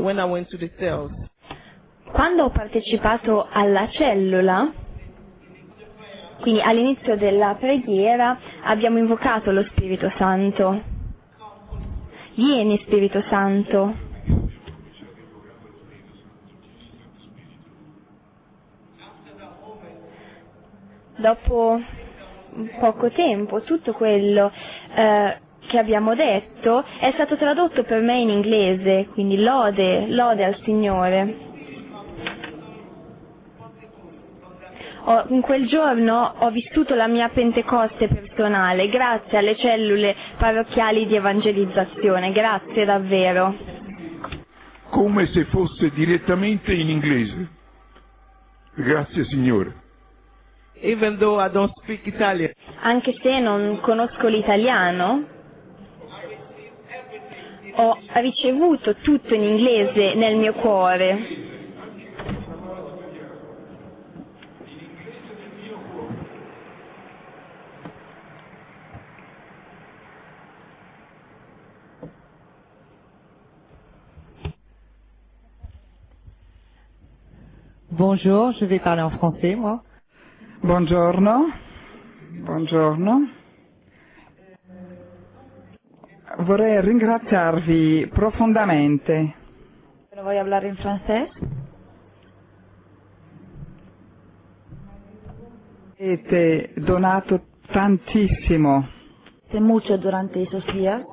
when I went to the cells. Quando ho partecipato alla cellula, quindi all'inizio della preghiera, abbiamo invocato lo Spirito Santo. Vieni Spirito Santo. Dopo poco tempo tutto quello che abbiamo detto è stato tradotto per me in inglese, quindi lode al Signore. In quel giorno ho vissuto la mia Pentecoste personale, grazie alle cellule parrocchiali di evangelizzazione, grazie davvero. Come se fosse direttamente in inglese. Grazie Signore. Even though I don't speak Italian. Anche se non conosco l'italiano, ho ricevuto tutto in inglese nel mio cuore. Bonjour, je vais parler en français, moi. Buongiorno. Buongiorno. Vorrei ringraziarvi profondamente. Voy a hablar en francés. Avete donato tantissimo. Hice mucho durante esos días.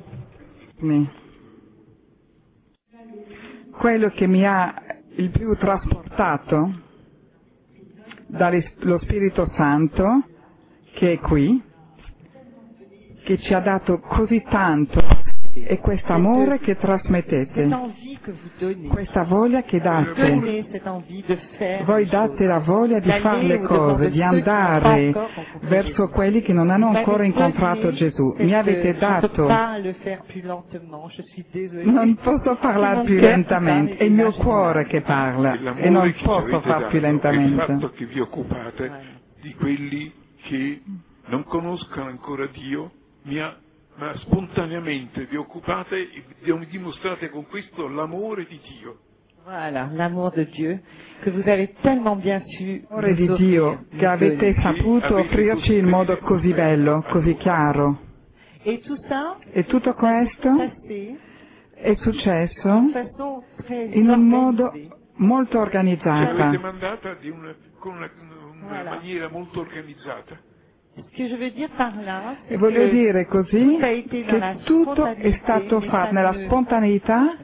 Quello che mi ha il più trasportato dallo Spirito Santo che è qui, che ci ha dato così tanto, e questo amore che trasmettete, questa voglia che date. Voi date la voglia di fare le cose, di andare verso quelli che non hanno ancora incontrato Gesù. Mi avete dato. Non posso parlare più lentamente, è il mio cuore che parla e non posso fare più lentamente. Il fatto che vi occupate di quelli che non conoscono ancora Dio, ma spontaneamente vi occupate e dimostrate con questo l'amore di Dio. Voilà, l'amour de Dieu, que vous avez tellement bien su. L'amore di Dio che avete saputo offrirci in modo così bello, così chiaro. E tutto questo è successo in un modo molto organizzato. L'avete mandata con una maniera molto organizzata. E voglio dire così che tutto è stato fatto nella spontaneità,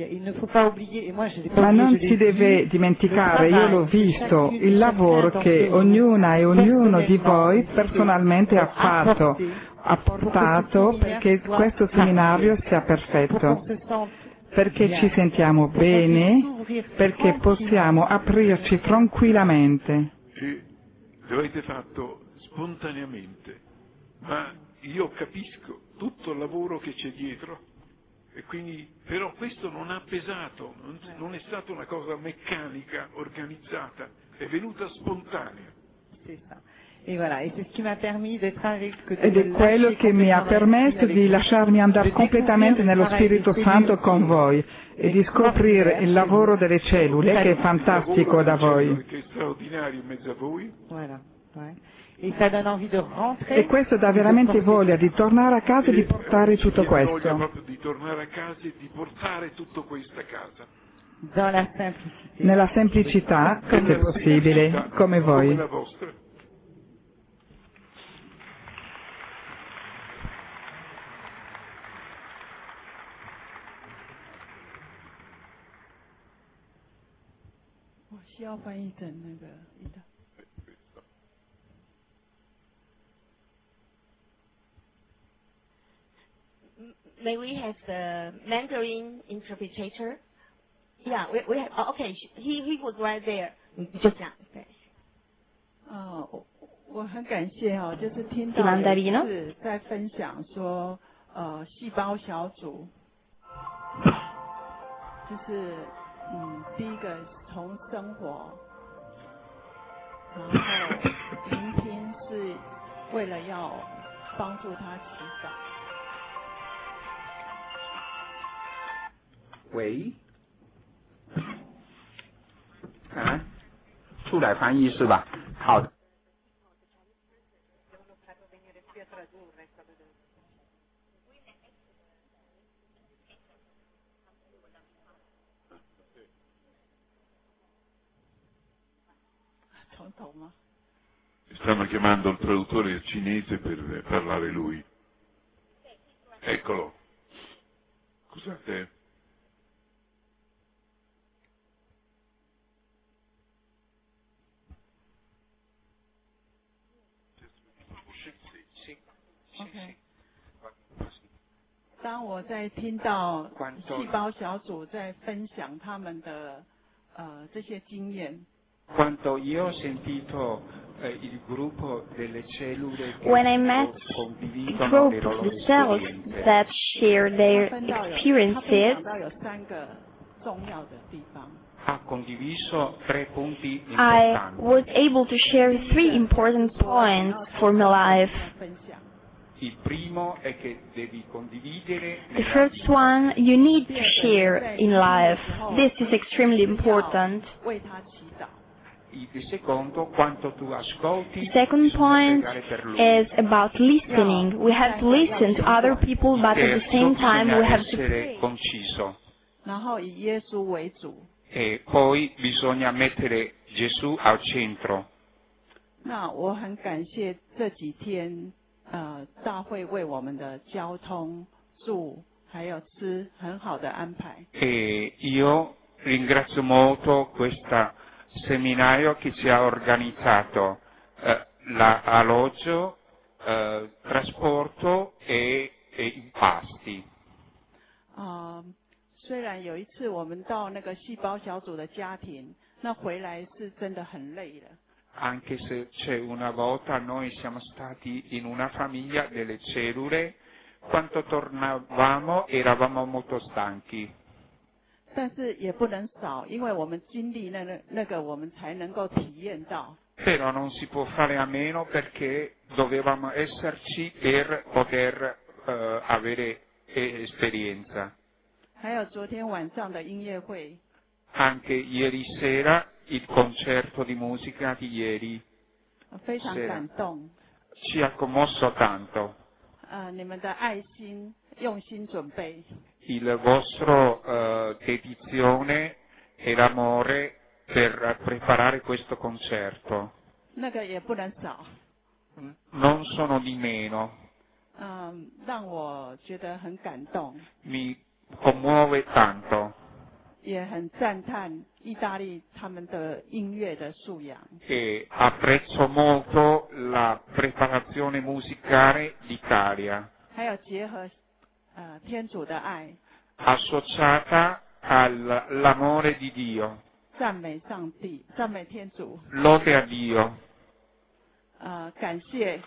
ma non si deve dimenticare, io l'ho visto, il lavoro che ognuna e ognuno di voi personalmente ha fatto, ha portato perché questo seminario sia perfetto, perché ci sentiamo bene, perché possiamo aprirci tranquillamente. E l'avete fatto spontaneamente, ma io capisco tutto il lavoro che c'è dietro, e quindi però questo non ha pesato, non è stata una cosa meccanica, organizzata, è venuta spontanea. Ed è quello che mi ha permesso di lasciarmi andare completamente nello Spirito Santo con voi e di scoprire il lavoro delle cellule che è fantastico da voi. Che è straordinario in mezzo a voi. E questo dà veramente voglia di tornare a casa e di portare tutto questo. Voglia proprio di tornare a casa e di portare tutto questo a casa. Nella semplicità, se possibile, come voi. Come la vostra. May we have the Mandarin interpreter? Yeah, we have. Oh, okay, he was right there. 你就讲对。 我很感谢就是听到是在分享说细胞小组，就是第一个从生活，然后聆听是为了要帮助他祈祷。 喂， 出来翻译是吧？好的。 从头吗？ Stanno chiamando il traduttore cinese per parlare lui. Eccolo. Scusate. OK。当我在听到细胞小组在分享他们的这些经验。 Quando io ho sentito il gruppo delle cellule che When I met a condividono group le of loro the cells esperienze, that share their 他分享 experiences, 到有3个重要的地方。 ha condiviso 3 punti I importanti. was able to share 3 important points for my life. 分享。 Il primo è che devi condividere The nella first one, you need to share in life. This is extremely important. 为他祈祷。 Il secondo, quanto tu ascolti, The second bisogna point pregare per lui. is about listening. We have to listen to other people, but at the same time we have to essere pray. conciso. 然后以耶稣为主。 E poi bisogna mettere Gesù al centro. 那我很感谢这几天大会为我们的交通、住还有吃很好的安排。 E io ringrazio molto questo seminario che ci ha organizzato l'alloggio, trasporto e i pasti. 虽然有一次我们到那个细胞小组的家庭，那回来是真的很累了。 Anche se c'è una volta noi siamo stati in una famiglia delle cellule, quando tornavamo eravamo molto stanchi. 但是也不能少，因为我们经历那个我们才能够体验到。 Però non si può fare a meno perché dovevamo esserci per poter avere esperienza. 还有昨天晚上的音乐会， Anche ieri sera il concerto di musica di ieri 非常感动。 ci ha commosso tanto. 你们的爱心、用心准备。 Il vostro dedizione e l'amore per preparare questo concerto 那个也不能少。 non sono di meno. 让我觉得很感动。 Mi commuove tanto. 也很赞叹意大利他们的音乐的素养。 E apprezzo molto la preparazione musicale d'Italia. 还有结合天主的爱。 Associata all'amore di Dio. 赞美上帝，赞美天主。 Lode a Dio. 感谢。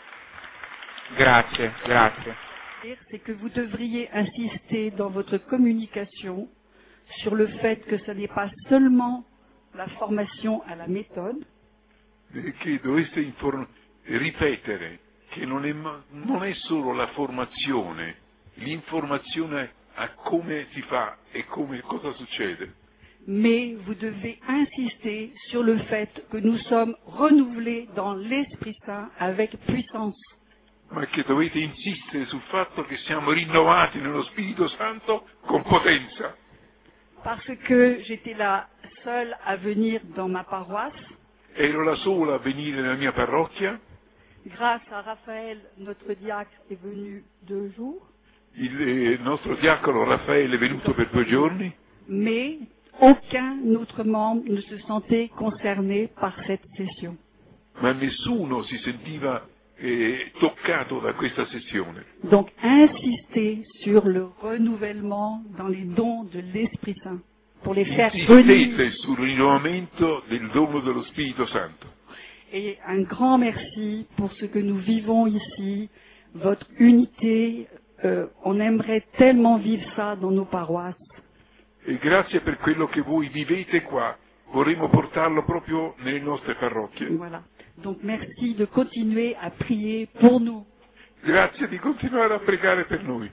Grazie, grazie. C'est que vous devriez insister dans votre communication sur le fait que ce n'est pas seulement la formation à la méthode, Che dovreste ripetere che non è solo la formazione, l'informazione a come si fa e cosa succede. mais vous devez insister sur le fait que nous sommes renouvelés dans l'Esprit Saint avec puissance. Ma che dovete insistere sul fatto che siamo rinnovati nello Spirito Santo con potenza. Parce que j'étais la seule à venir dans ma paroisse. Ero la sola a venire nella mia parrocchia. Grâce à Raphaël, notre diacre est venu 2 jours. Il nostro diacono Raffaele è venuto per 2 giorni. Mais aucun autre membre ne se sentait concerné par cette session. Ma nessuno si sentiva toccato da questa sessione. Donc insistez sur le renouvellement dans les dons de l'Esprit Saint pour les faire venir. Insistete sul rinnovamento del dono dello Spirito Santo. Et un grand merci pour ce que nous vivons ici, votre unité. On aimerait tellement vivre ça dans nos paroisses. E grazie per quello che voi vivete qua. Vorremmo portarlo proprio nelle nostre parrocchie. Voilà. Donc merci de continuer à prier pour nous. Grazie di continuare a pregare per noi.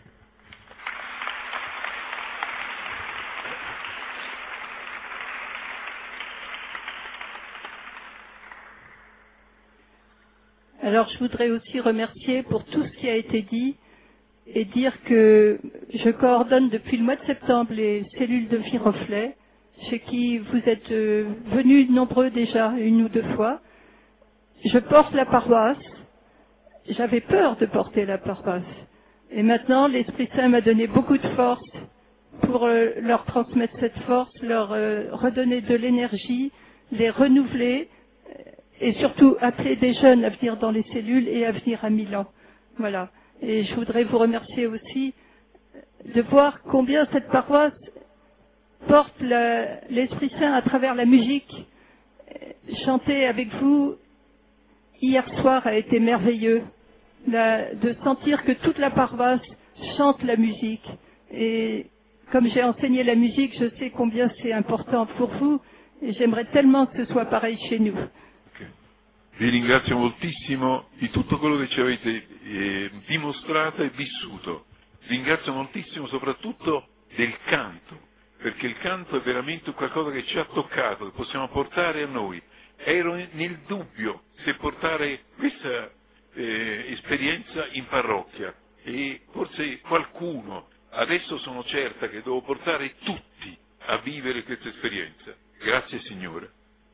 Alors je voudrais aussi remercier pour tout ce qui a été dit et dire que je coordonne depuis le mois de septembre les cellules de Viroflay, chez qui vous êtes venus nombreux déjà, 1 ou 2 fois. Je porte la paroisse. J'avais peur de porter la paroisse. Et maintenant, l'Esprit Saint m'a donné beaucoup de force pour leur transmettre cette force, leur redonner de l'énergie, les renouveler et surtout appeler des jeunes à venir dans les cellules et à venir à Milan. Voilà. Et je voudrais vous remercier aussi de voir combien cette paroisse porte l'Esprit Saint à travers la musique. Chanter avec vous hier soir a été merveilleux. De sentir que toute la paroisse chante la musique. Et comme j'ai enseigné la musique, je sais combien c'est important pour vous et j'aimerais tellement que ce soit pareil chez nous. Vi ringrazio moltissimo di tutto quello che ci avete dimostrato e vissuto. Ringrazio moltissimo soprattutto del canto, perché il canto è veramente qualcosa che ci ha toccato, che possiamo portare a noi. Ero nel dubbio se portare questa esperienza in parrocchia e forse qualcuno, adesso sono certa che devo portare tutti a vivere questa esperienza. Grazie Signore.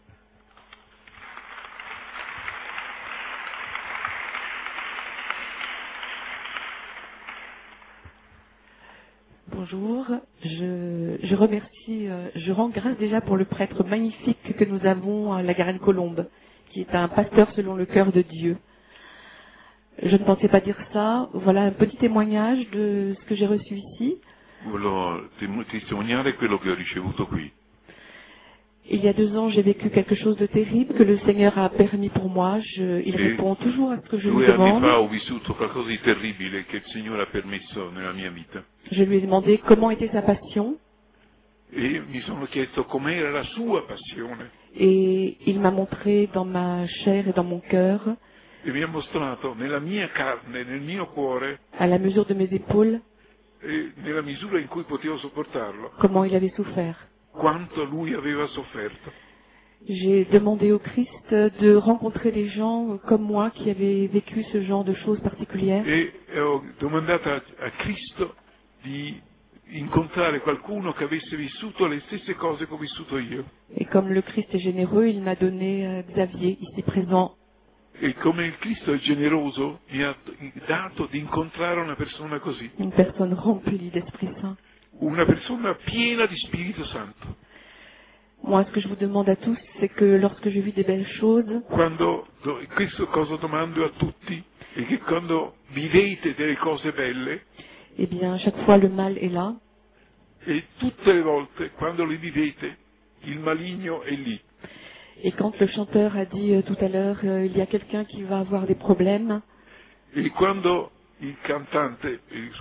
Bonjour, je remercie, je rends grâce déjà pour le prêtre magnifique que nous avons à la Garenne-Colombe, qui est un pasteur selon le cœur de Dieu. Je ne pensais pas dire ça. Voilà un petit témoignage de ce que j'ai reçu ici. Volevo testimoniare quello che ho ricevuto qui. Il y a 2 ans, j'ai vécu quelque chose de terrible que le Seigneur a permis pour moi. Il répond toujours à ce que je lui 2 anni demande. fa ho vissuto qualcosa di terribile che il Signore ha permesso nella mia vita. Je lui ai demandé comment était sa passion. E mi sono chiesto com'era la sua passione. Et il m'a montré dans ma chair et dans mon cœur, E mi ha mostrato nella mia carne, nel mio cuore, à la mesure de mes épaules, e nella misura in cui potevo sopportarlo, comment il avait souffert. quanto lui aveva sofferto. J'ai demandé au Christ de rencontrer des gens comme moi qui avaient vécu ce genre de choses particulières. E ho domandato a Cristo di incontrare qualcuno che avesse vissuto le stesse cose che ho vissuto io. Et comme le Christ est généreux, il m'a donné Xavier, ici présent. E come il Cristo è generoso, mi ha dato di incontrare una persona così. Une personne remplie d'Esprit Saint. Una persona piena di Spirito Santo. Moi, ce que je vous demande à tous, c'est que lorsque je vis des belles choses, Questo cosa domando a tutti, è che quando vivete delle cose belle, eh bien, chaque fois le mal est là. e tutte le volte, quando le vivete, il maligno è lì. Et quand le chanteur a dit tout à l'heure, il y a quelqu'un qui va avoir des problèmes, E quando il cantante,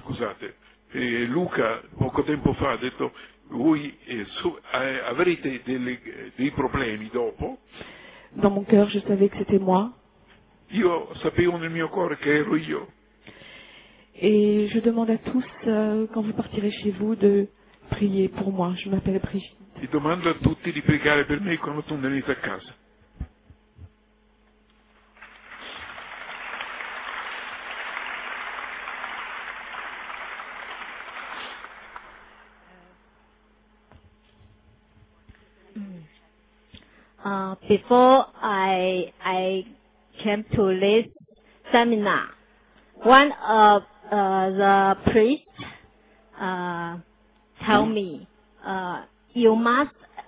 Luca poco tempo fa ha detto, voi avrete dei problemi dopo, dans mon cœur, je savais que c'était moi. io sapevo nel mio cuore che ero io. Et je demande à tous, quand vous partirez chez vous, de prier pour moi. Je m'appelle Brigitte. E domando a tutti di pregare per me quando tu venite a casa. Before I came to this seminar, one of the priests tell me, you must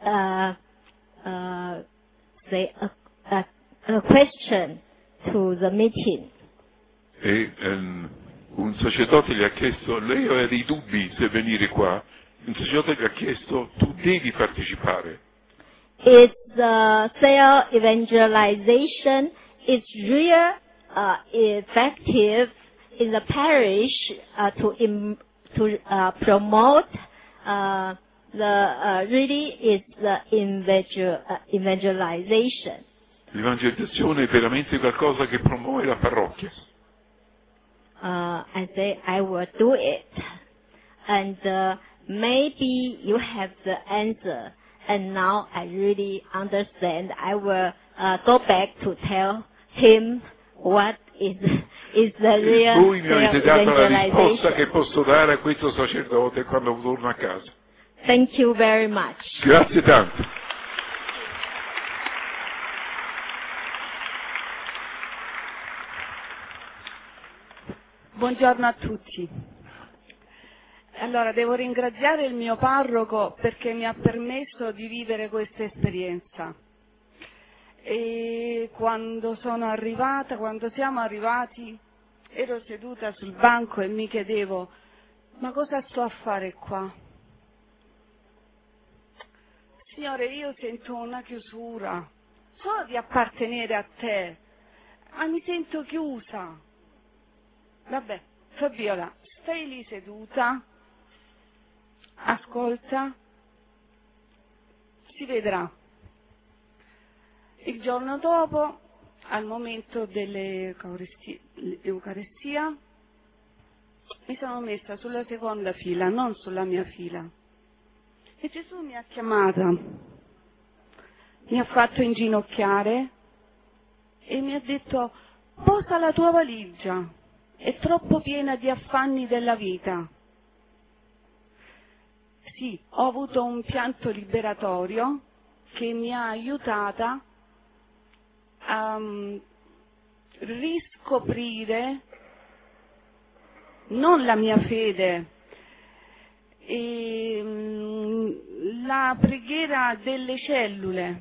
say a question to the meeting. E un sacerdote gli ha chiesto, lei aveva dei dubbi se venire qua, un sacerdote gli ha chiesto, tu devi partecipare. It's cell evangelization. It's real effective in the parish to promote really is the evangelization. L'evangelizzazione è veramente qualcosa che promuove la parrocchia. I say I will do it, and maybe you have the answer. And now I really understand. I will go back to tell him what is the real Voi mi avete dato la risposta self-evangelization. che posso dare a questo sacerdote quando torno a casa. Thank you very much. Grazie tanto. Buongiorno a tutti. Allora, devo ringraziare il mio parroco perché mi ha permesso di vivere questa esperienza. E quando siamo arrivati, ero seduta sul banco e mi chiedevo, ma cosa sto a fare qua? Signore, io sento una chiusura, so di appartenere a te, ma mi sento chiusa. Vabbè, Fabiola, stai lì seduta, ascolta, si vedrà. Il giorno dopo, al momento dell'Eucarestia, mi sono messa sulla seconda fila, non sulla mia fila. E Gesù mi ha chiamata, mi ha fatto inginocchiare e mi ha detto: posa la tua valigia, è troppo piena di affanni della vita. Sì, ho avuto un pianto liberatorio che mi ha aiutata a riscoprire non la mia fede, la preghiera delle cellule,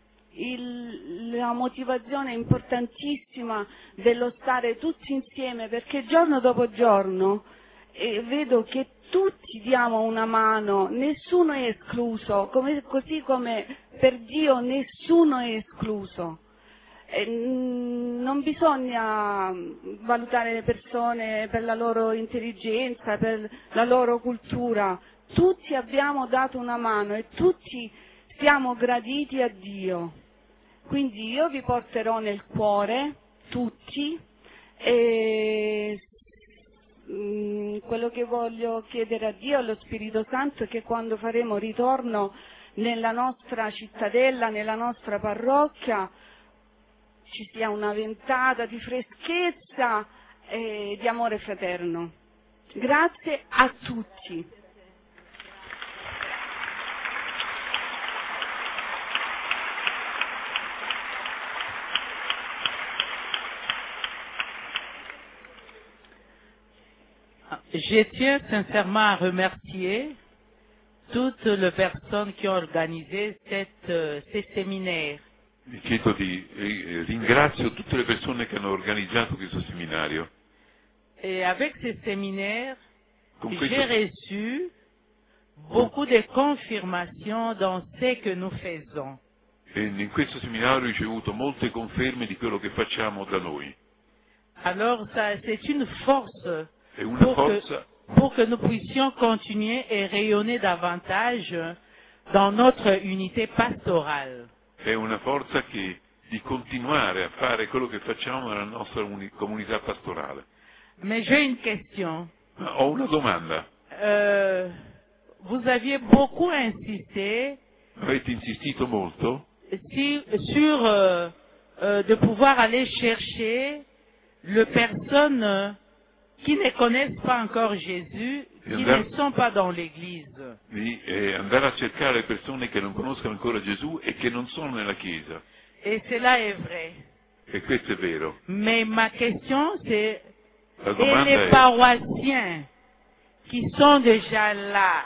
la motivazione importantissima dello stare tutti insieme, perché giorno dopo giorno vedo che tutti diamo una mano, nessuno è escluso, così come per Dio nessuno è escluso. Non bisogna valutare le persone per la loro intelligenza, per la loro cultura. Tutti abbiamo dato una mano e tutti siamo graditi a Dio. Quindi io vi porterò nel cuore, tutti, e quello che voglio chiedere a Dio, allo Spirito Santo, è che quando faremo ritorno nella nostra cittadella, nella nostra parrocchia, ci sia una ventata di freschezza e di amore fraterno. Grazie a tutti. Je tiens sincèrement à remercier toutes les personnes qui ont organisé ces séminaires. Ringrazio tutte le persone che hanno organizzato questo seminario. Et avec ces séminaires, Con j'ai questo, reçu beaucoup de confirmations dans ce que nous faisons. in questo seminario ho ricevuto molte conferme di quello che facciamo da noi. Alors, c'est une force È una forza pour que nous puissions continuer et rayonner davantage dans notre unité pastorale. è una forza di continuare a fare quello che facciamo nella nostra comunità pastorale. Mais j'ai une question. Ma ho una domanda. Vous aviez beaucoup insisté Avete insistito molto sur de pouvoir aller chercher les personnes qui ne connaissent pas encore Jésus, qui ne sont pas dans l'Église. di andare a cercare le persone che non conoscono ancora Gesù e che non sono nella Chiesa. Et cela est vrai. E questo è vero. Mais ma question c'est, La et domanda les è, paroissiens qui sont déjà là,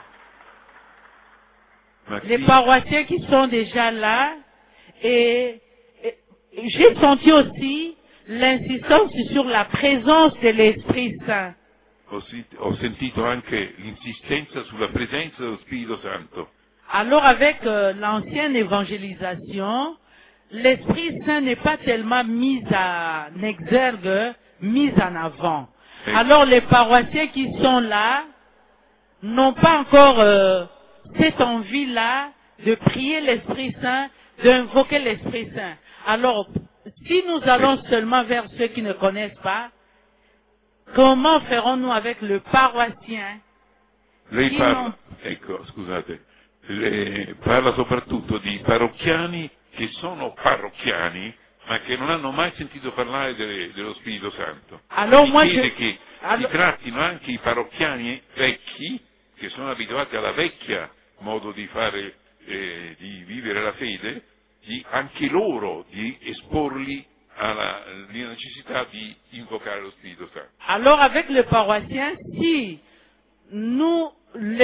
ma les chi, paroissiens qui sont déjà là, et j'ai senti aussi l'insistance sur la présence de l'Esprit Saint. ho sentito anche l'insistenza sulla presenza dello Spirito Santo. Alors avec l'ancienne évangélisation, l'Esprit Saint n'est pas tellement mis en exergue, mis en avant. Alors les paroissiens qui sont là n'ont pas encore cette envie-là de prier l'Esprit Saint, d'invoquer l'Esprit Saint. Alors, si nous allons seulement vers ceux qui ne connaissent pas, comment ferons-nous avec le paroissien? Lei parla, ecco, scusate, parla soprattutto di parrocchiani che sono parrocchiani, ma che non hanno mai sentito parlare dello Spirito Santo. Allora, mi chiede che si trattino anche i parrocchiani vecchi, che sono abituati alla vecchia modo di fare, di vivere la fede, anche loro di esporli alla necessità di invocare lo Spirito Santo. Alors avec les paroissiens, si nous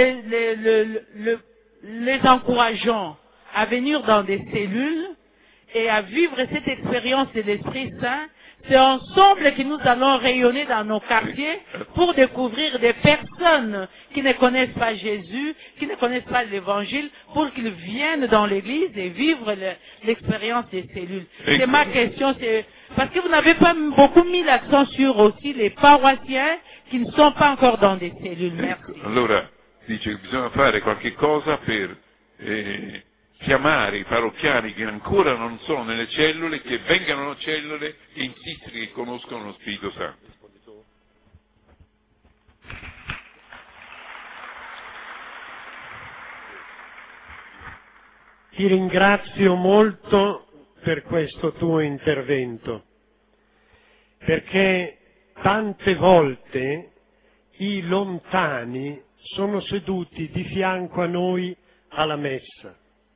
les encourageons à venir dans des cellules et à vivre cette expérience de l'Esprit Saint, c'est ensemble que nous allons rayonner dans nos quartiers pour découvrir des personnes qui ne connaissent pas Jésus, qui ne connaissent pas l'Évangile, pour qu'ils viennent dans l'Église et vivre l'expérience des cellules. C'est ma question, c'est parce que vous n'avez pas beaucoup mis l'accent sur aussi les paroissiens qui ne sont pas encore dans des cellules. Merci. Allora, dice che bisogna fare qualche cosa per chiamare i parrocchiani che ancora non sono nelle cellule, che vengano nelle cellule e insistere che conoscono lo Spirito Santo. Ti ringrazio molto per questo tuo intervento, perché tante volte i lontani sono seduti di fianco a noi alla messa.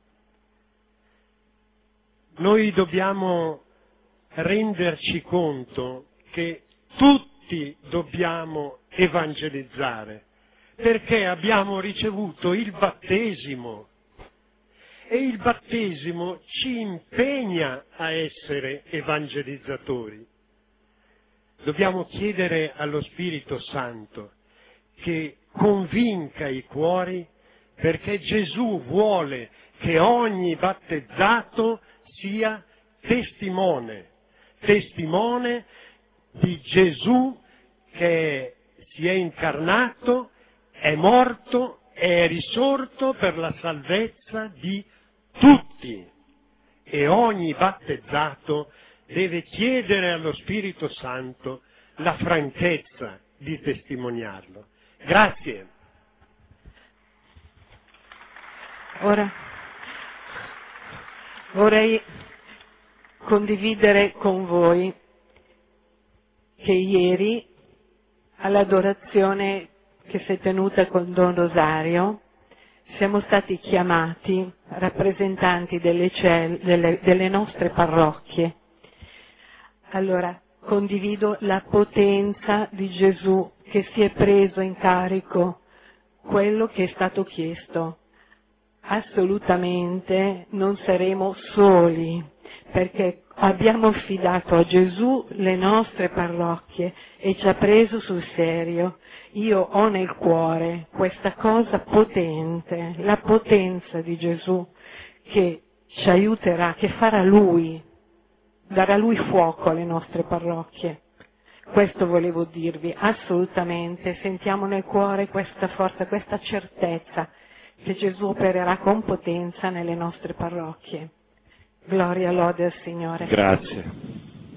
Noi dobbiamo renderci conto che tutti dobbiamo evangelizzare, perché abbiamo ricevuto il battesimo e il battesimo ci impegna a essere evangelizzatori. Dobbiamo chiedere allo Spirito Santo che convinca i cuori, perché Gesù vuole che ogni battezzato sia testimone di Gesù che si è incarnato, è morto e è risorto per la salvezza di tutti. E ogni battezzato deve chiedere allo Spirito Santo la franchezza di testimoniarlo. Grazie. Ora vorrei condividere con voi che ieri all'adorazione che si è tenuta con Don Rosario siamo stati chiamati rappresentanti delle nostre parrocchie. Allora, condivido la potenza di Gesù che si è preso in carico quello che è stato chiesto. Assolutamente non saremo soli, perché abbiamo affidato a Gesù le nostre parrocchie e ci ha preso sul serio. Io ho nel cuore questa cosa potente, la potenza di Gesù che ci aiuterà, che farà Lui, darà Lui fuoco alle nostre parrocchie. Questo volevo dirvi, assolutamente, sentiamo nel cuore questa forza, questa certezza che Gesù opererà con potenza nelle nostre parrocchie. Gloria e lode al Signore. Grazie.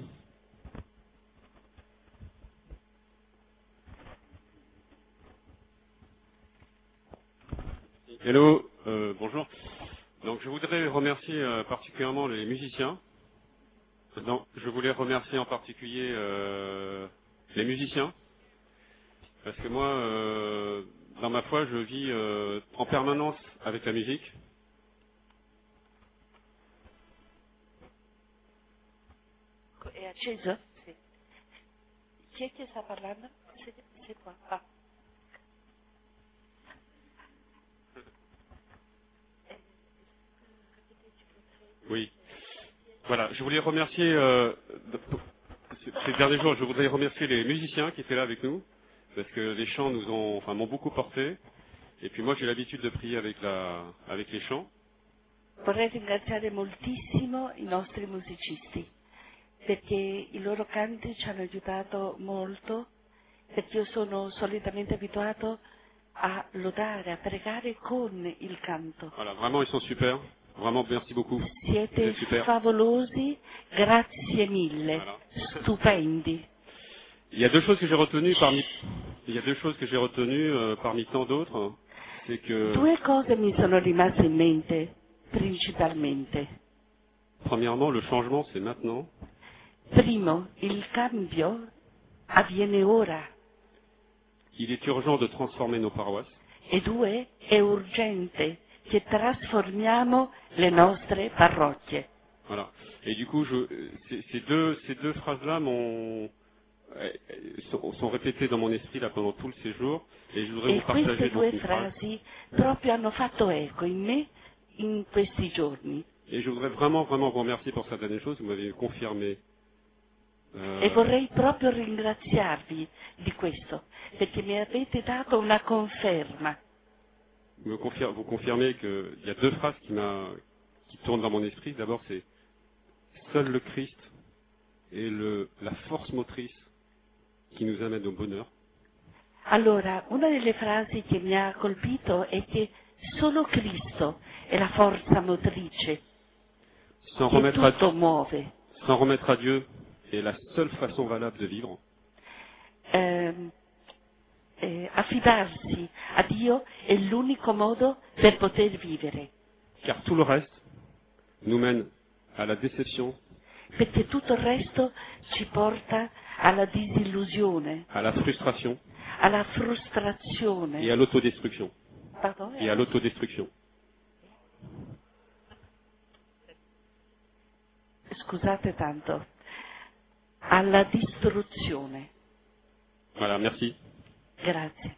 Hello, bonjour. Donc je voudrais remercier particulièrement les musiciens. Donc, je voulais remercier en particulier les musiciens, parce que moi, dans ma foi, je vis en permanence avec la musique. È acceso? Sì. Chi è che sta parlando? C'est toi. Ah. Oui. Voilà, je voulais remercier, ces derniers jours, je voudrais remercier les musiciens qui étaient là avec nous, parce que les chants m'ont beaucoup porté, et puis moi j'ai l'habitude de prier avec les chants. Vorrei ringraziare moltissimo i nostri musicisti, perché i loro canti ci hanno aiutato molto, perché io sono solitamente abituato a lodare, a pregare con il canto. Voilà, vraiment ils sont super. Vraiment, merci beaucoup. Siete favolosi, grazie mille, voilà. Stupendi. Il y a deux choses que j'ai retenues parmi tant d'autres, c'est que due cose mi sono rimaste in mente principalmente. Premièrement, le changement, c'est maintenant. Primo, il cambio avviene ora. Il est urgent de transformer nos paroisses. E due, è urgente che trasformiamo le nostre parrocchie. Voilà. Et du coup, ces deux phrases-là sont répétées dans mon esprit là pendant tout le séjour, et je voudrais vous partager queste donc due une phrase. frasi proprio hanno fatto eco in me in questi giorni. Et je voudrais vraiment vous remercier pour cette dernière chose. Vous m'avez confirmé. E vorrei proprio ringraziarvi di questo, perché mi avete dato una conferma. Vous confirmez qu'il y a deux phrases qui tournent dans mon esprit. D'abord, c'est seul le Christ et la force motrice qui nous amène au bonheur. Allora, una delle frasi che mi ha colpito è che solo Cristo è la forza motrice che tutto muove. S'en remettre à Dieu est la seule façon valable de vivre. Affidarsi a Dio è l'unico modo per poter vivere. Car tout le reste nous mène à la déception, perché tutto il resto ci porta alla disillusione, alla frustration, alla frustrazione et à l'autodestruction. Pardon? Et à l'autodestruction. Scusate tanto, alla distruzione. Voilà, merci. Grazie.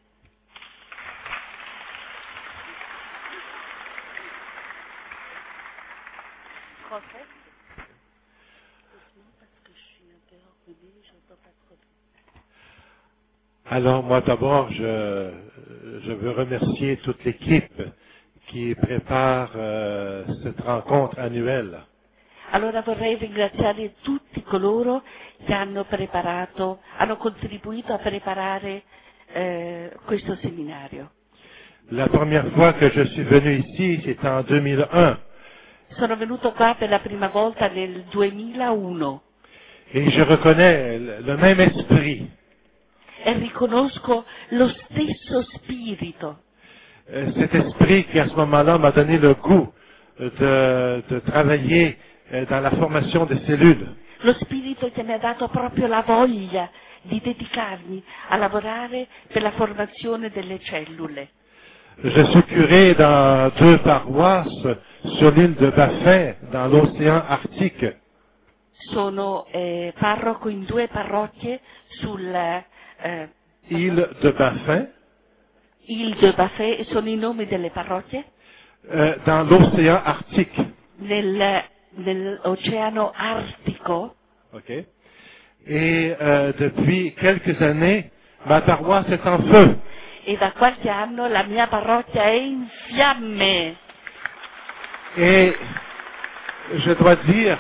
Alors moi d'abord, je veux remercier toute l'équipe qui prépare cette rencontre annuelle. Allora vorrei ringraziare tutti coloro che hanno contribuito a preparare questo seminario. La première fois que je suis venu ici, c'était en 2001. Sono venuto qua per la prima volta nel 2001. Et je reconnais le même esprit. E riconosco lo stesso spirito. Cet esprit qui à ce moment-là m'a donné le goût de travailler dans la formation des cellules. Lo spirito che mi ha dato proprio la voglia di dedicarmi a lavorare per la formazione delle cellule. Je suis curé dans 2 paroisses sur l'île de Baffin, dans l'océan Arctique. Sono parroco in 2 parrocchie sulla Île de Baffin. Île de Baffin sono i nomi delle parrocchie? Dans l'océan Arctique. Nell'oceano Artico. Ok. Et depuis quelques années, ma paroisse est en feu. E da qualche anno la mia parrocchia è in fiamme. Et je dois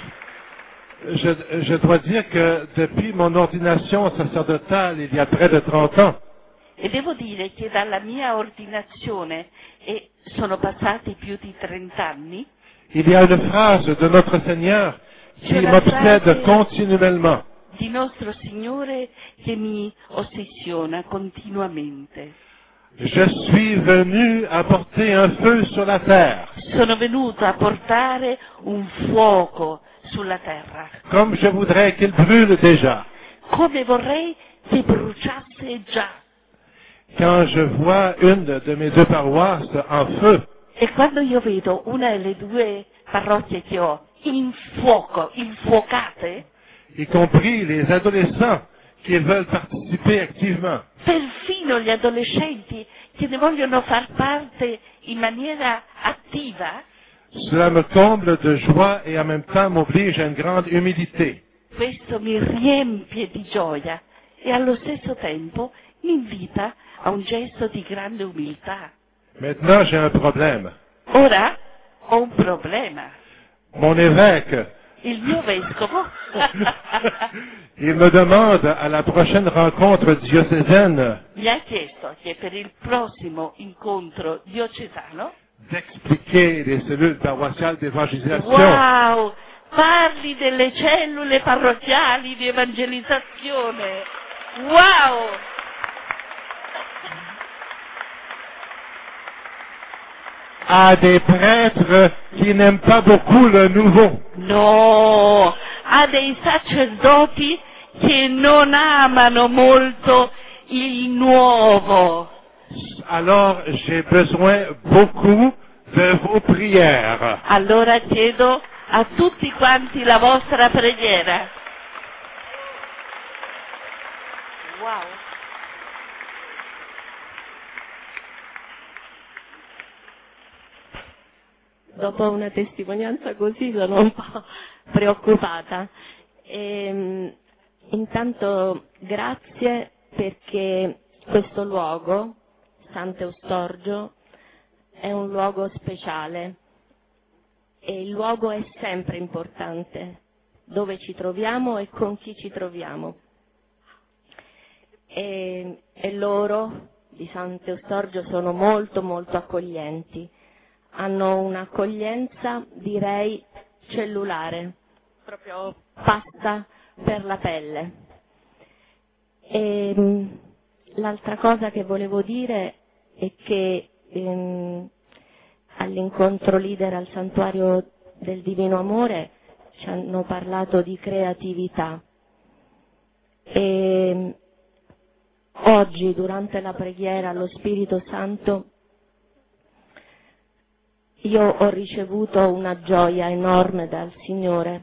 dire que depuis mon ordination sacerdotale il y a près de 30 ans, e devo dire che dalla mia ordinazione, e sono passati più di 30 anni, il y a une phrase de notre Seigneur qui m'obsède continuellement. Di nostro Signore che mi ossessiona continuamente. Je suis venu apporter un feu sur la terre. Sono venuto a portare un fuoco sulla terra. Comme je voudrais qu'il brûle déjà. Come vorrei che bruciasse già. Quand je vois une de mes 2 paroisses en feu. E quando io vedo una delle 2 parrocchie che ho in fuoco, infuocate, y compris les adolescents qui veulent participer activement. Perfino gli adolescenti che ne vogliono far parte in maniera attiva. Cela me comble de joie et en même temps m'oblige à une grande humilité. Questo mi riempie di gioia e allo stesso tempo mi invita a un gesto di grande umiltà. Maintenant, j'ai un problème. Ora ho un problema. Mon évêque, il mio vescovo, il me demande à la prochaine rencontre diocésaine mi ha chiesto che per il prossimo incontro diocesano d'expliquer les cellules paroissiales d'évangélisation. Wow! Parli delle cellule parrocchiali di evangelizzazione. Wow! à des prêtres qui n'aiment pas beaucoup le nouveau. No, a dei sacerdoti che non amano molto il nuovo. Alors, j'ai besoin beaucoup de vos prières. Allora chiedo a tutti quanti la vostra preghiera. Wow. Dopo una testimonianza così sono un po' preoccupata. Intanto grazie perché questo luogo, Sant'Eustorgio, è un luogo speciale e il luogo è sempre importante, dove ci troviamo e con chi ci troviamo. E loro di Sant'Eustorgio sono molto molto accoglienti, hanno un'accoglienza direi cellulare, proprio passa per la pelle. E l'altra cosa che volevo dire è che all'incontro leader al Santuario del Divino Amore ci hanno parlato di creatività e oggi durante la preghiera allo Spirito Santo io ho ricevuto una gioia enorme dal Signore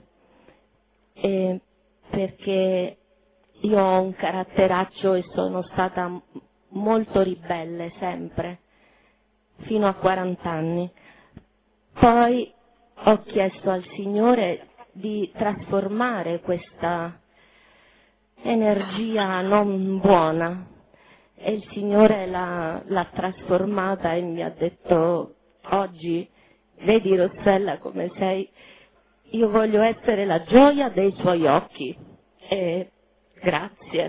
perché io ho un caratteraccio e sono stata molto ribelle sempre, fino a 40 anni. Poi ho chiesto al Signore di trasformare questa energia non buona e il Signore l'ha trasformata e mi ha detto: oggi vedi Rossella come sei, io voglio essere la gioia dei suoi occhi. E grazie.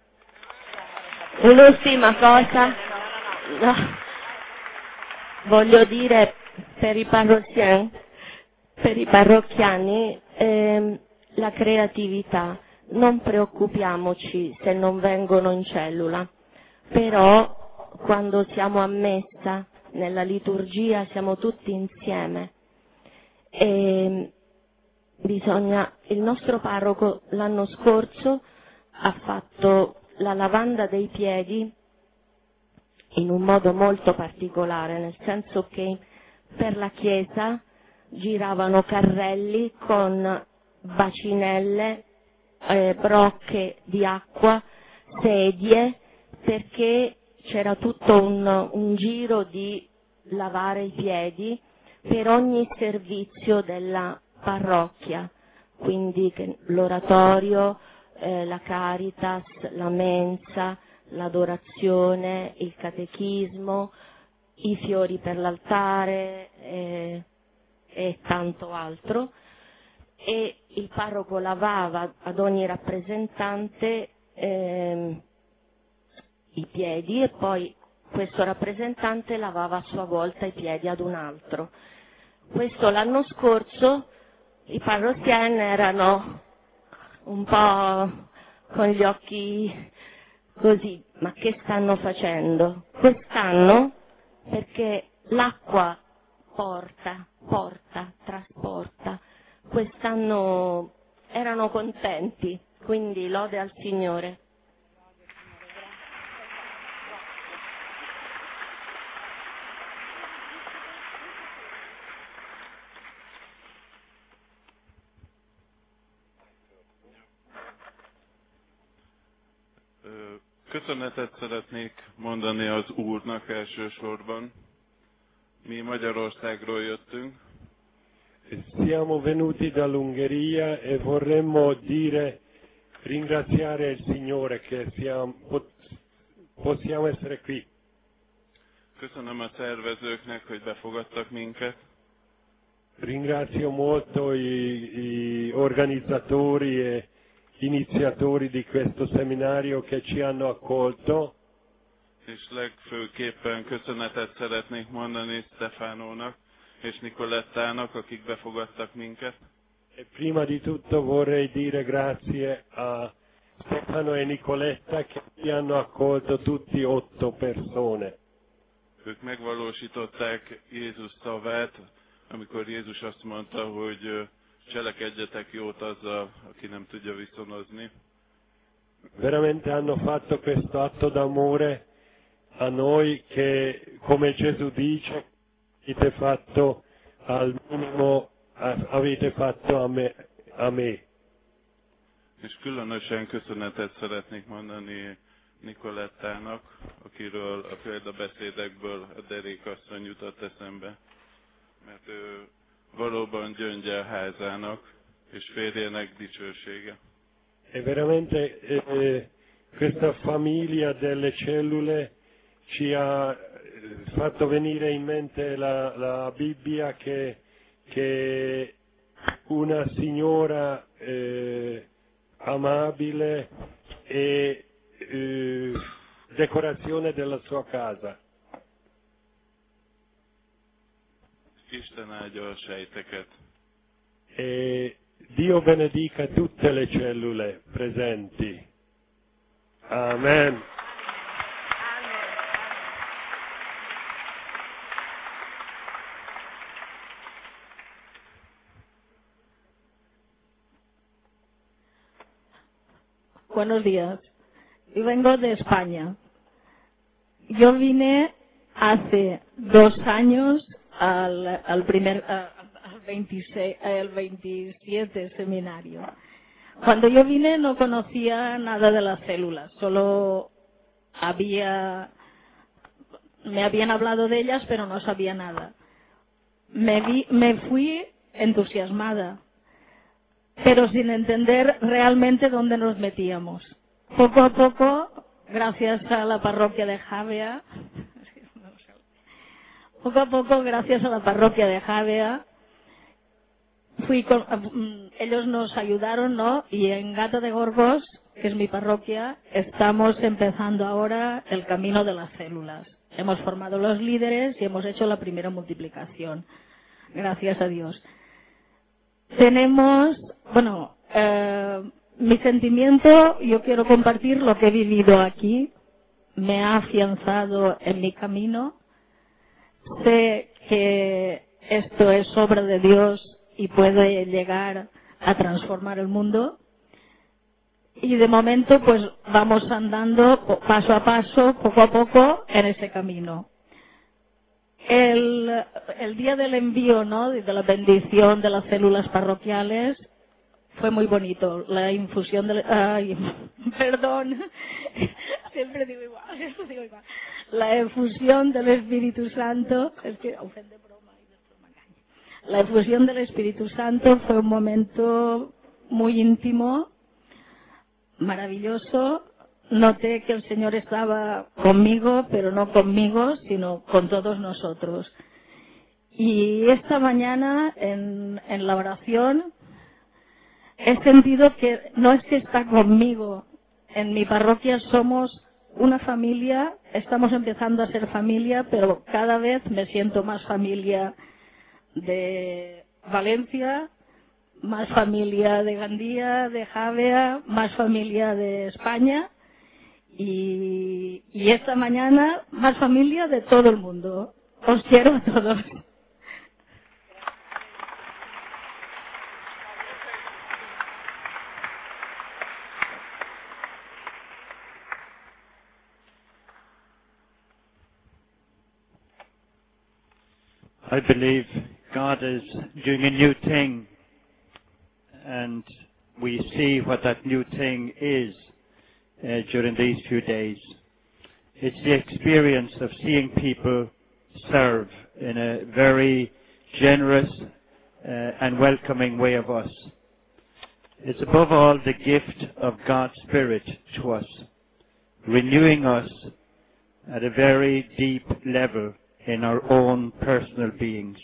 Un'ultima cosa, no, voglio dire per i parrocchiani, la creatività, non preoccupiamoci se non vengono in cellula, però quando siamo a messa, nella liturgia, siamo tutti insieme e il nostro parroco l'anno scorso ha fatto la lavanda dei piedi in un modo molto particolare, nel senso che per la chiesa giravano carrelli con bacinelle, brocche di acqua, sedie, perché c'era tutto un giro di lavare i piedi per ogni servizio della parrocchia, quindi l'oratorio, la Caritas, la mensa, l'adorazione, il catechismo, i fiori per l'altare e tanto altro. E il parroco lavava ad ogni rappresentante i piedi e poi questo rappresentante lavava a sua volta i piedi ad un altro. Questo l'anno scorso i parrocchiani erano un po' con gli occhi così, ma che stanno facendo? Quest'anno, perché l'acqua trasporta, quest'anno erano contenti, quindi lode al Signore. Köszönetet szeretnék mondani az Úrnak elsősorban. Mi Magyarországról jöttünk. Siamo venuti dall'Ungheria e vorremmo ringraziare il Signore che possiamo essere qui. Köszönöm a szervezőknek, hogy befogadtak minket. Ringrazio molto i organizzatori e iniziatori di questo seminario che ci hanno accolto. És legfőképpen köszönetet szeretnék mondani Stefánónak és Nicolettának, akik befogadtak minket. E prima di tutto vorrei dire grazie a Stefano e Nicoletta che ci hanno accolto tutti 8 persone. ők megvalósították Jézus szavát, amikor Jézus azt mondta, hogy cselekedjetek jót azzal, aki nem tudja viszonozni. Veramente hanno fatto questo atto d'amore a noi che, come Gesù dice, avete fatto al minimo, avete fatto a me. És különösen köszönetet szeretnék mondani Nikolettának, akiről a példabeszédekből a Derék asszony jutott eszembe, mert ő valóban gyöngye a házának, és férjének dicsősége. E veramente questa famiglia delle cellule ci ha fatto venire in mente la Bibbia che una signora amabile e decorazione della sua casa. Isten áldja a sejteket. E Dio benedica tutte le cellule presenti. Amen. Buenos días. Yo vengo de España. Yo vine hace 2 años al 27 seminario. Cuando yo vine no conocía nada de las células, solo me habían hablado de ellas, pero no sabía nada. Me fui entusiasmada, pero sin entender realmente dónde nos metíamos. Poco a poco, gracias a la parroquia de Javea, ellos nos ayudaron, ¿no? Y en Gata de Gorgos, que es mi parroquia, estamos empezando ahora el camino de las células. Hemos formado los líderes y hemos hecho la primera multiplicación. Gracias a Dios. Mi sentimiento, yo quiero compartir lo que he vivido aquí. Me ha afianzado en mi camino. Sé que esto es obra de Dios y puede llegar a transformar el mundo. Y de momento, pues vamos andando paso a paso, poco a poco, en ese camino. El día del envío, ¿no?, de la bendición de las células parroquiales, fue muy bonito. La infusión siempre digo igual. La efusión del Espíritu Santo, la efusión del Espíritu Santo fue un momento muy íntimo, maravilloso. Noté que el Señor estaba conmigo, pero no conmigo, sino con todos nosotros. Y esta mañana, en la oración, he sentido que no es que está conmigo. En mi parroquia somos una familia, estamos empezando a ser familia, pero cada vez me siento más familia de Valencia, más familia de Gandía, de Javea, más familia de España y esta mañana más familia de todo el mundo. Os quiero a todos. I believe God is doing a new thing, and we see what that new thing is during these few days. It's the experience of seeing people serve in a very generous and welcoming way of us. It's above all the gift of God's Spirit to us, renewing us at a very deep level in our own personal beings.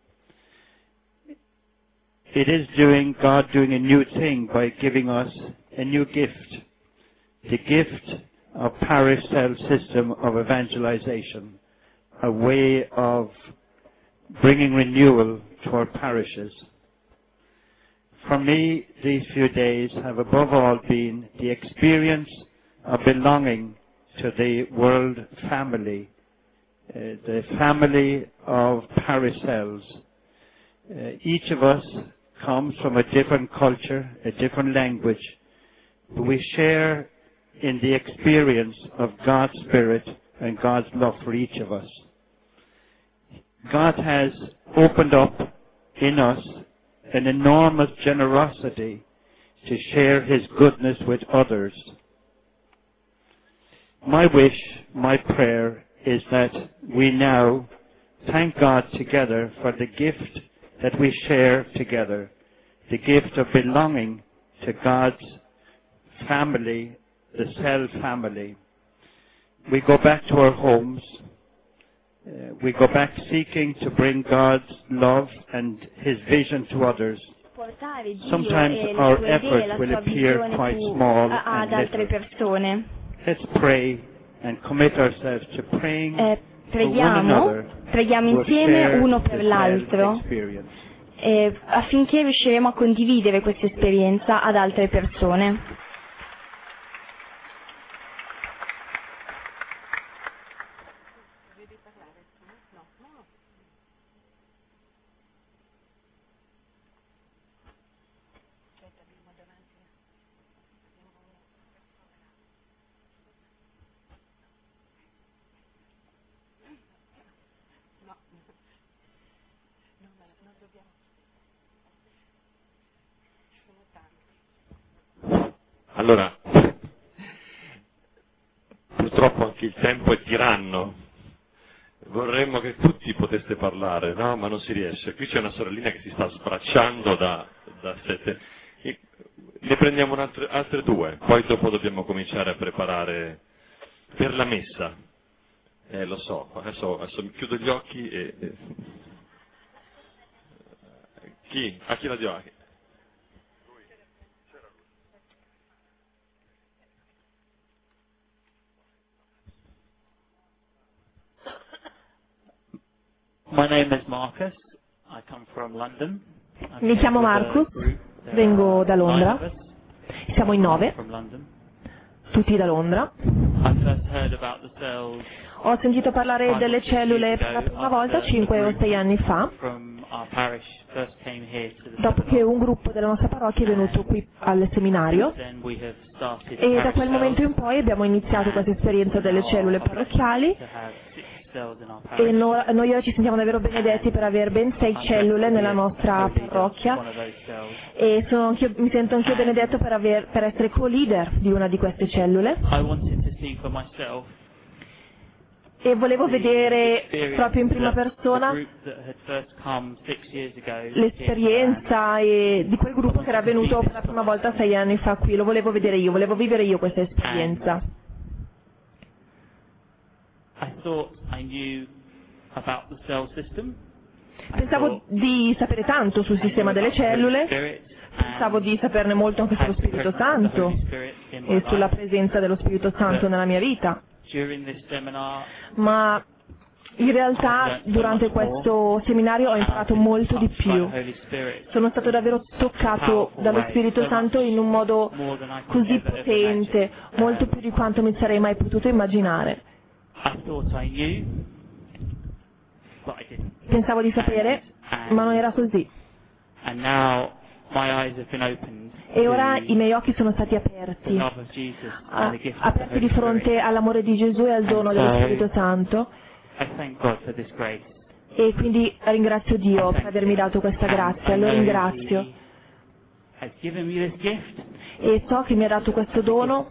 It is God doing a new thing by giving us a new gift, the gift of parish cell system of evangelization, a way of bringing renewal to our parishes. For me, these few days have above all been the experience of belonging to the world family the family of Paracels. Each of us comes from a different culture, a different language, but we share in the experience of God's Spirit and God's love for each of us. God has opened up in us an enormous generosity to share His goodness with others. My wish, my prayer is that we now thank God together for the gift that we share together, the gift of belonging to God's family, the Cell family. We go back to our homes. We go back seeking to bring God's love and His vision to others. Sometimes our effort will appear quite small and little. Let's pray and commit ourselves to praying for one another. Preghiamo insieme uno per l'altro affinché riusciremo a condividere questa esperienza ad altre persone. Allora, purtroppo anche il tempo è tiranno. Vorremmo che tutti poteste parlare, no? Ma non si riesce. Qui c'è una sorellina che si sta sbracciando da 7. Ne prendiamo altre 2, poi dopo dobbiamo cominciare a preparare per la messa. Lo so, adesso mi chiudo gli occhi e... Chi? A chi la dio? My name is Marcus. I come from London. Mi chiamo Marcus, vengo da Londra. Siamo in 9, tutti da Londra. Ho sentito parlare delle cellule per la prima volta 5 o 6 anni fa, dopo che un gruppo della nostra parrocchia è venuto qui al seminario, e da quel momento in poi abbiamo iniziato questa esperienza delle cellule parrocchiali. E noi ora ci sentiamo davvero benedetti per avere ben 6 cellule nella nostra parrocchia, e mi sento anch'io benedetto per essere co-leader di una di queste cellule, e volevo vedere proprio in prima persona l'esperienza di quel gruppo che era venuto per la prima volta 6 anni fa qui. Lo volevo vedere io, volevo vivere io questa esperienza. Pensavo di sapere tanto sul sistema delle cellule, pensavo di saperne molto anche sullo Spirito Santo e sulla presenza dello Spirito Santo nella mia vita, ma in realtà durante questo seminario ho imparato molto di più. Sono stato davvero toccato dallo Spirito Santo in un modo così potente, molto più di quanto mi sarei mai potuto immaginare. Pensavo di sapere, ma non era così. E ora i miei occhi sono stati aperti, aperti di fronte all'amore di Gesù e al dono dello Spirito Santo. E quindi ringrazio Dio per avermi dato questa grazia, lo ringrazio. E so che mi ha dato questo dono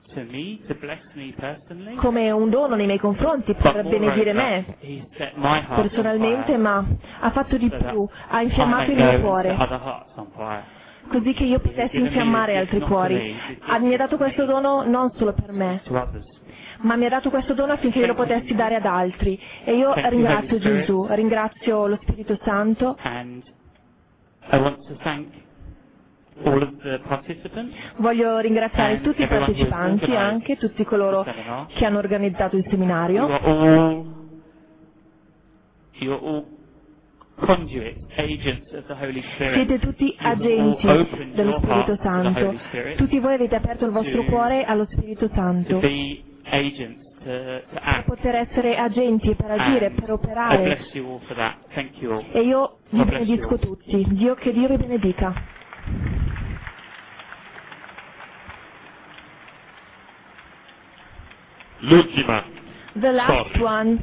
come un dono nei miei confronti per benedire me personalmente, ma ha fatto di più, ha infiammato il mio cuore così che io potessi infiammare altri cuori. Mi ha dato questo dono non solo per me, ma mi ha dato questo dono affinché io lo potessi dare ad altri, e io ringrazio Gesù, ringrazio lo Spirito Santo. Voglio ringraziare tutti i partecipanti, anche tutti coloro che hanno organizzato il seminario. Siete tutti agenti dello Spirito Santo. Tutti voi avete aperto il vostro cuore allo Spirito Santo to per act. poter essere agenti, per agire, per I operare. bless you all for that. Thank you all. E io vi God bless you benedisco all. tutti. Che Dio vi benedica. L'ultima. The last Sorry. one.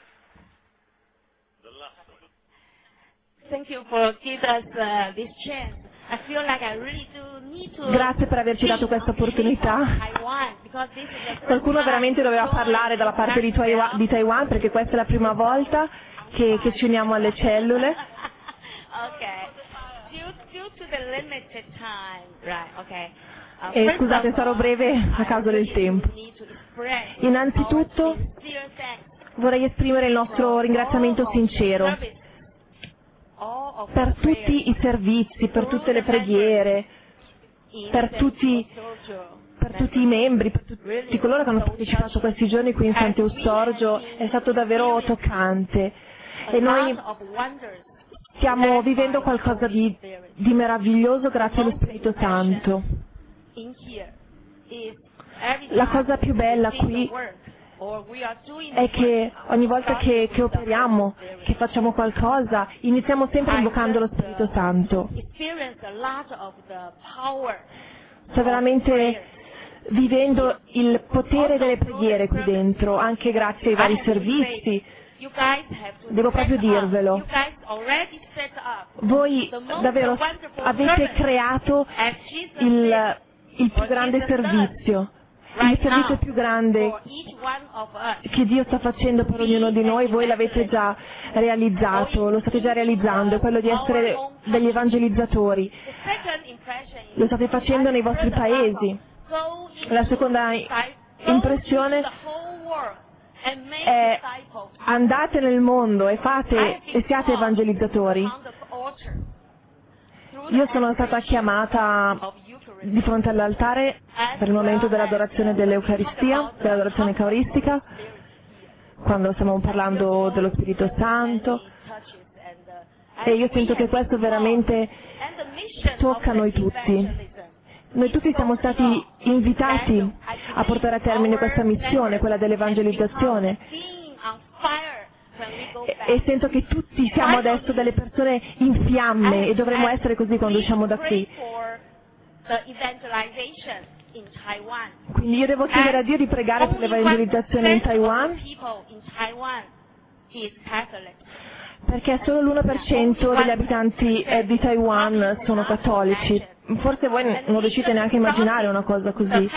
Thank you for giving us this chance. I feel like I really do need to Grazie per averci dato questa opportunità. Taiwan because this is the first Qualcuno veramente doveva parlare dalla parte di Taiwan perché questa è la prima volta che ci uniamo alle cellule. Okay. Due to the limited time, right? Okay. E First scusate, of sarò all, breve a causa del tempo. need to express Innanzitutto sincere thanks vorrei esprimere il nostro ringraziamento sincero per tutti i servizi, per tutte le preghiere, per tutti i membri, per tutti coloro che hanno partecipato questi giorni qui in Sant'Eustorgio. È stato davvero toccante e noi stiamo vivendo qualcosa di meraviglioso grazie allo Spirito Santo. La cosa più bella qui è che ogni volta che operiamo, che facciamo qualcosa, iniziamo sempre invocando lo Spirito Santo. Sto veramente vivendo il potere delle preghiere qui dentro, anche grazie ai vari servizi. Devo proprio dirvelo. Voi davvero avete creato il più grande servizio. Il servizio più grande che Dio sta facendo per ognuno di noi, voi l'avete già realizzato, lo state già realizzando, è quello di essere degli evangelizzatori. Lo state facendo nei vostri paesi. La seconda impressione è andate nel mondo e siate evangelizzatori. Io sono stata chiamata di fronte all'altare per il momento dell'adorazione dell'Eucaristia, dell'adorazione eucaristica, quando stiamo parlando dello Spirito Santo, e io sento che questo veramente tocca noi tutti. Noi tutti siamo stati invitati a portare a termine questa missione, quella dell'evangelizzazione, e sento che tutti siamo adesso delle persone in fiamme e dovremmo essere così quando usciamo da qui. Quindi io devo chiedere a Dio di pregare per l'evangelizzazione in Taiwan, perché solo l'1% degli abitanti di Taiwan sono cattolici. Forse voi non riuscite neanche a immaginare una cosa così.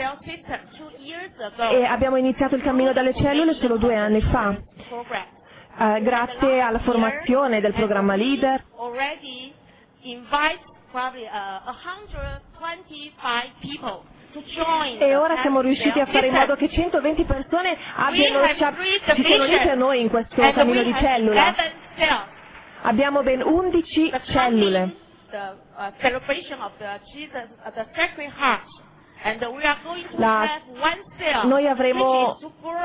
E abbiamo iniziato il cammino dalle cellule solo 2 anni fa, grazie alla formazione del programma Leader. E ora siamo riusciti a fare in modo che 120 persone si siano unite a noi in questo cammino di cellula. Abbiamo ben 11 cellule. Noi avremo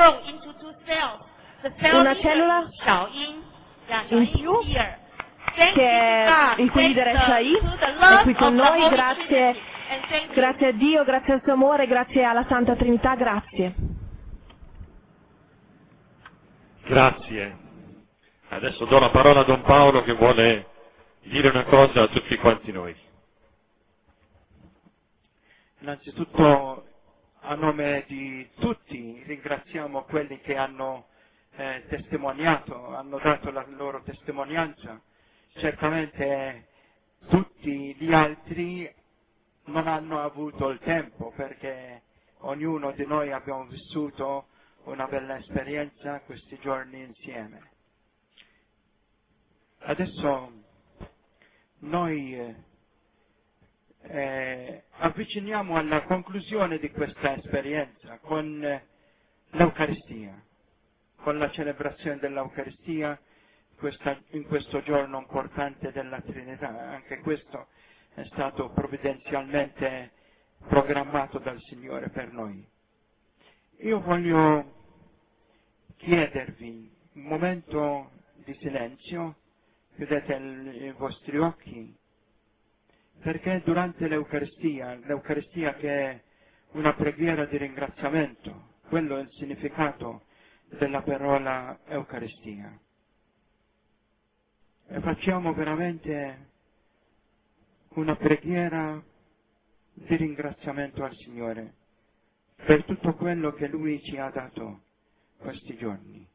una cellula in più che è il cui leader è Shai, è qui con noi, grazie a Dio, grazie al suo amore, grazie alla Santa Trinità, grazie. Grazie. Adesso do la parola a Don Paolo che vuole dire una cosa a tutti quanti noi. Innanzitutto a nome di tutti ringraziamo quelli che hanno testimoniato, hanno dato la loro testimonianza. Certamente tutti gli altri non hanno avuto il tempo perché ognuno di noi abbiamo vissuto una bella esperienza questi giorni insieme. Adesso noi avviciniamo alla conclusione di questa esperienza con l'Eucaristia, con la celebrazione dell'Eucaristia in questo giorno importante della Trinità. Anche questo è stato provvidenzialmente programmato dal Signore per noi. Io voglio chiedervi un momento di silenzio, chiudete i vostri occhi, perché durante l'Eucaristia che è una preghiera di ringraziamento quello è il significato della parola Eucaristia. E facciamo veramente una preghiera di ringraziamento al Signore per tutto quello che Lui ci ha dato questi giorni.